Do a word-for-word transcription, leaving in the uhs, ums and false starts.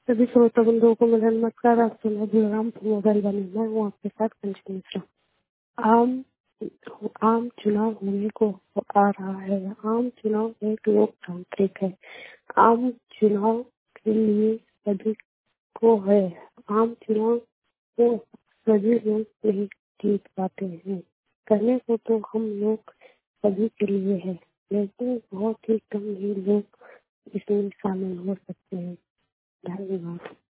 सभी श्रोता बंधुओं को मेरा नमस्कार। आप सुन रहे हैं राम मोबाइल बने, मैं हूँ आपके साथ कंचन मिश्रा। आम आम चुनाव होने को आ रहा है। आम चुनाव एक लोकतांत्रिक है। आम चुनाव के लिए सभी को है। आम चुनाव को सभी लोग नहीं जीत पाते हैं। करने को तो हम लोग सभी के लिए है, लेकिन बहुत ही कम ही लोग इसमें शामिल हो सकते हैं। धन्यवाद।